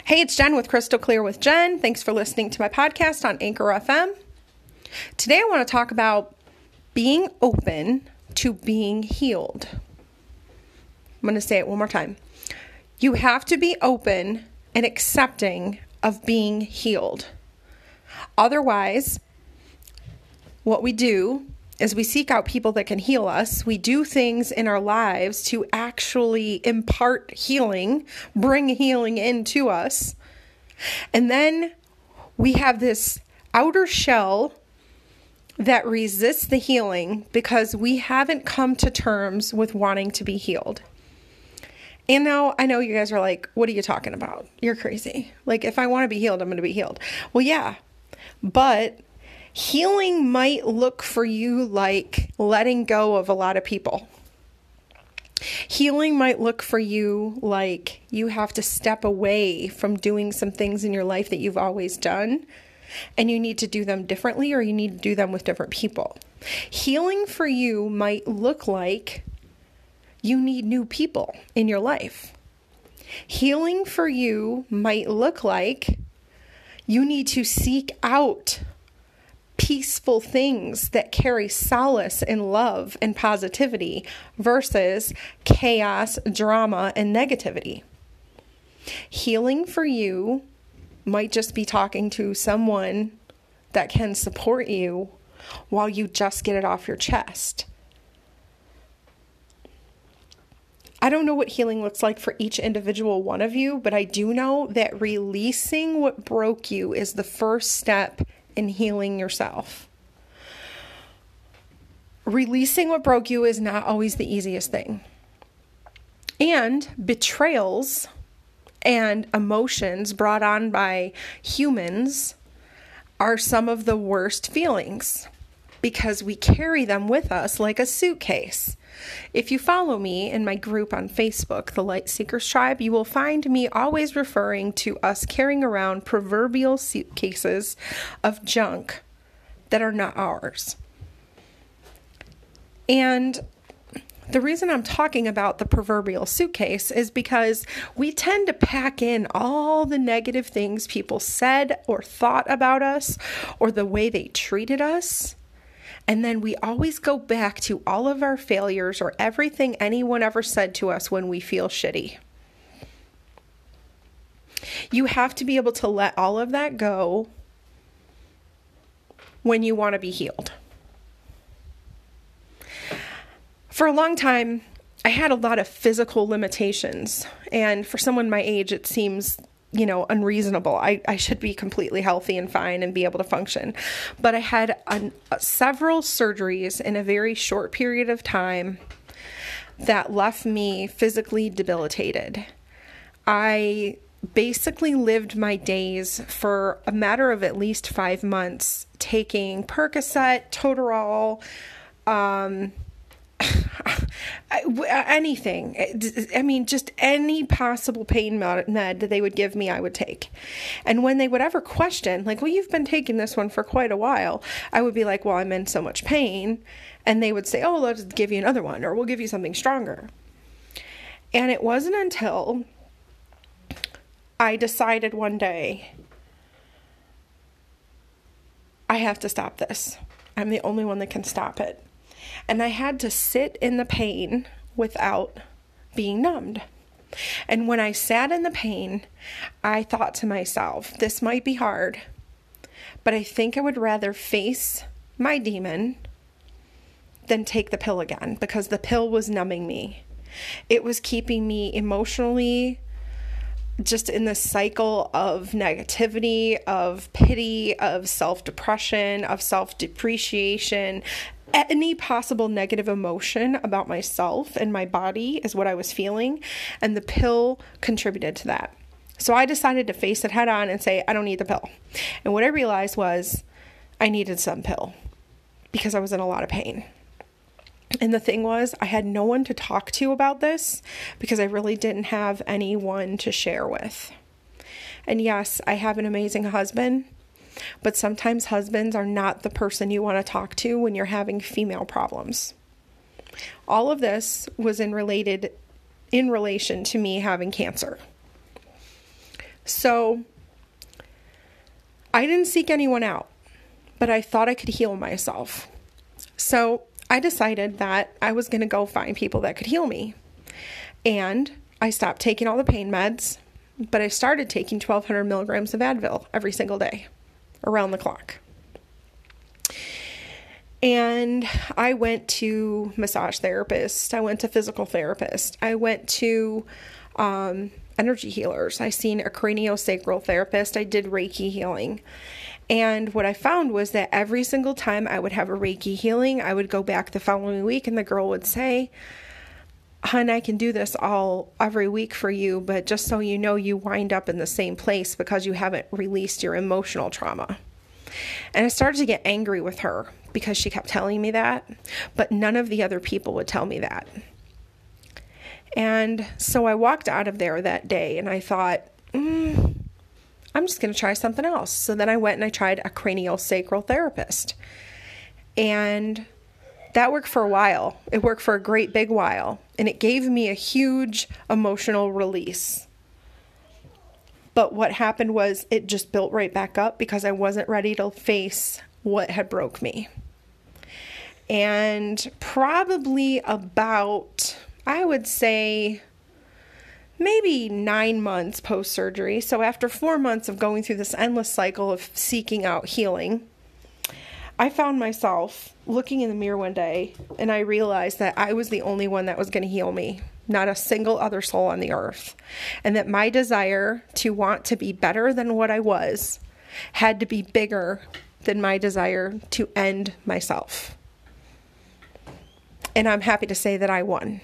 Hey, it's Jen with Crystal Clear with Jen. Thanks for listening to my podcast on Anchor FM. Today I want to talk about being open to being healed. I'm going to say it one more time. You have to be open and accepting of being healed. Otherwise, what we do is we seek out people that can heal us. We do things in our lives to actually impart healing, bring healing into us. And then we have this outer shell that resists the healing because we haven't come to terms with wanting to be healed. And now I know you guys are like, what are you talking about? You're crazy. Like, if I want to be healed, I'm going to be healed. Well, yeah, but healing might look for you like letting go of a lot of people. Healing might look for you like you have to step away from doing some things in your life that you've always done, and you need to do them differently, or you need to do them with different people. Healing for you might look like you need new people in your life. Healing for you might look like you need to seek out peaceful things that carry solace and love and positivity versus chaos, drama, and negativity. Healing for you might just be talking to someone that can support you while you just get it off your chest. I don't know what healing looks like for each individual one of you, but I do know that releasing what broke you is the first step in healing yourself. Releasing what broke you is not always the easiest thing. And betrayals and emotions brought on by humans are some of the worst feelings because we carry them with us like a suitcase. If you follow me in my group on Facebook, the Light Seekers Tribe, you will find me always referring to us carrying around proverbial suitcases of junk that are not ours. And the reason I'm talking about the proverbial suitcase is because we tend to pack in all the negative things people said or thought about us or the way they treated us. And then we always go back to all of our failures or everything anyone ever said to us when we feel shitty. You have to be able to let all of that go when you want to be healed. For a long time, I had a lot of physical limitations. And for someone my age, it seems unreasonable. I should be completely healthy and fine and be able to function. But I had several surgeries in a very short period of time that left me physically debilitated. I basically lived my days for a matter of at least 5 months taking Percocet, Toradol, anything. I mean, just any possible pain med that they would give me, I would take. And when they would ever question, like, well, you've been taking this one for quite a while, I would be like, well, I'm in so much pain. And they would say, oh, let's give you another one, or we'll give you something stronger. And it wasn't until I decided one day, I have to stop this. I'm the only one that can stop it. And I had to sit in the pain without being numbed. And when I sat in the pain, I thought to myself, this might be hard, but I think I would rather face my demon than take the pill again, because the pill was numbing me. It was keeping me emotionally just in this cycle of negativity, of pity, of self-depression, of self-depreciation. Any possible negative emotion about myself and my body is what I was feeling, and the pill contributed to that. So I decided to face it head on and say, I don't need the pill. And what I realized was I needed some pill because I was in a lot of pain. And the thing was, I had no one to talk to about this because I really didn't have anyone to share with. And yes, I have an amazing husband, but sometimes husbands are not the person you want to talk to when you're having female problems. All of this was in relation to me having cancer. So I didn't seek anyone out, but I thought I could heal myself. So I decided that I was going to go find people that could heal me. And I stopped taking all the pain meds, but I started taking 1,200 milligrams of Advil every single day, around the clock. And I went to massage therapist. I went to physical therapist. I went to energy healers. I seen a craniosacral therapist. I did Reiki healing. And what I found was that every single time I would have a Reiki healing, I would go back the following week and the girl would say, "Hun, I can do this every week for you, but just so you know, you wind up in the same place because you haven't released your emotional trauma." And I started to get angry with her because she kept telling me that, but none of the other people would tell me that. And so I walked out of there that day and I thought, I'm just going to try something else. So then I went and I tried a craniosacral therapist. And that worked for a while. It worked for a great big while. And it gave me a huge emotional release. But what happened was it just built right back up because I wasn't ready to face what had broke me. And probably about, I would say, maybe 9 months post-surgery. So after 4 months of going through this endless cycle of seeking out healing, I found myself looking in the mirror one day and I realized that I was the only one that was going to heal me, not a single other soul on the earth. And that my desire to want to be better than what I was had to be bigger than my desire to end myself. And I'm happy to say that I won.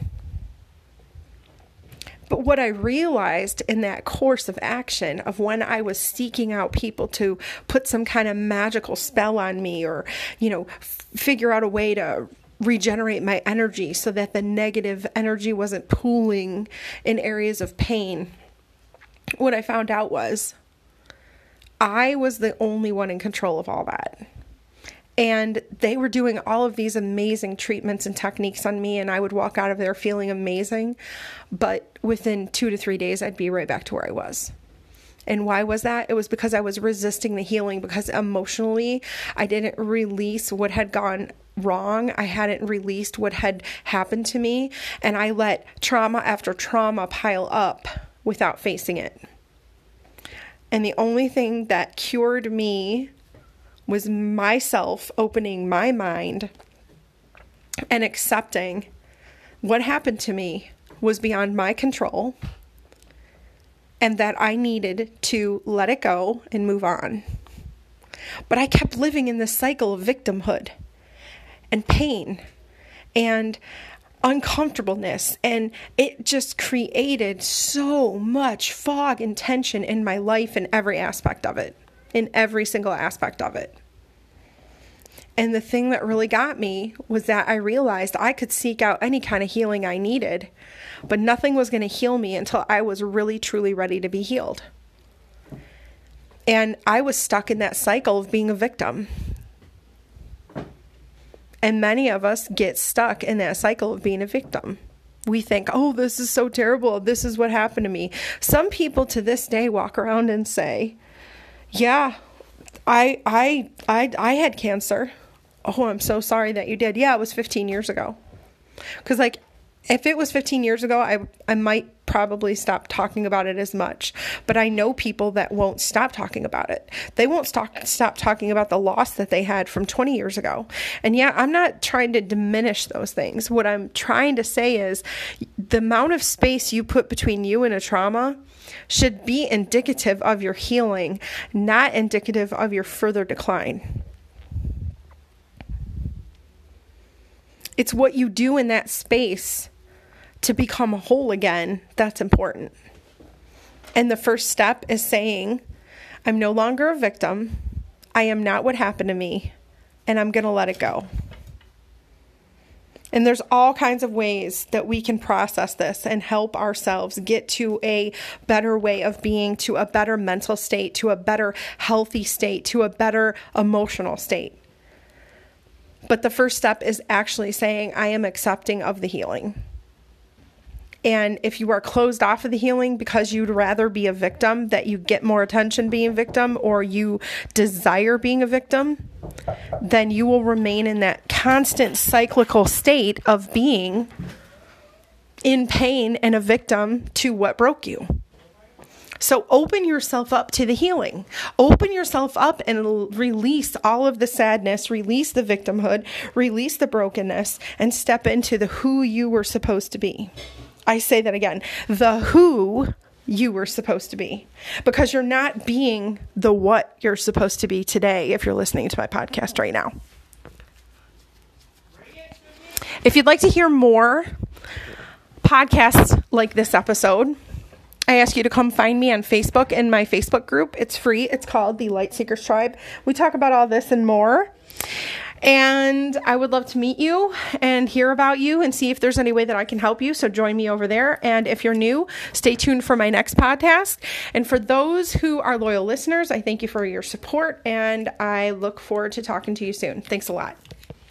But what I realized in that course of action of when I was seeking out people to put some kind of magical spell on me or, figure out a way to regenerate my energy so that the negative energy wasn't pooling in areas of pain, what I found out was I was the only one in control of all that. And they were doing all of these amazing treatments and techniques on me, and I would walk out of there feeling amazing. But within 2 to 3 days, I'd be right back to where I was. And why was that? It was because I was resisting the healing, because emotionally, I didn't release what had gone wrong. I hadn't released what had happened to me, and I let trauma after trauma pile up without facing it. And the only thing that cured me was myself opening my mind and accepting what happened to me was beyond my control and that I needed to let it go and move on. But I kept living in this cycle of victimhood and pain and uncomfortableness, and it just created so much fog and tension in my life in every aspect of it. In every single aspect of it. And the thing that really got me was that I realized I could seek out any kind of healing I needed, but nothing was going to heal me until I was really, truly ready to be healed. And I was stuck in that cycle of being a victim. And many of us get stuck in that cycle of being a victim. We think, oh, this is so terrible. This is what happened to me. Some people to this day walk around and say, yeah, I had cancer. Oh, I'm so sorry that you did. Yeah, it was 15 years ago. Because if it was 15 years ago, I might probably stop talking about it as much. But I know people that won't stop talking about it. They won't stop talking about the loss that they had from 20 years ago. And yeah, I'm not trying to diminish those things. What I'm trying to say is the amount of space you put between you and a trauma should be indicative of your healing, not indicative of your further decline. It's what you do in that space to become whole again that's important. And the first step is saying, I'm no longer a victim. I am not what happened to me, and I'm going to let it go. And there's all kinds of ways that we can process this and help ourselves get to a better way of being, to a better mental state, to a better healthy state, to a better emotional state. But the first step is actually saying, I am accepting of the healing. And if you are closed off of the healing because you'd rather be a victim, that you get more attention being a victim, or you desire being a victim, then you will remain in that constant cyclical state of being in pain and a victim to what broke you. So open yourself up to the healing. Open yourself up and release all of the sadness, release the victimhood, release the brokenness, and step into the who you were supposed to be. I say that again, the who you were supposed to be, because you're not being the what you're supposed to be today if you're listening to my podcast right now. If you'd like to hear more podcasts like this episode, I ask you to come find me on Facebook in my Facebook group. It's free. It's called the Light Seekers Tribe. We talk about all this and more. And I would love to meet you and hear about you and see if there's any way that I can help you. So join me over there. And if you're new, stay tuned for my next podcast. And for those who are loyal listeners, I thank you for your support, and I look forward to talking to you soon. Thanks a lot.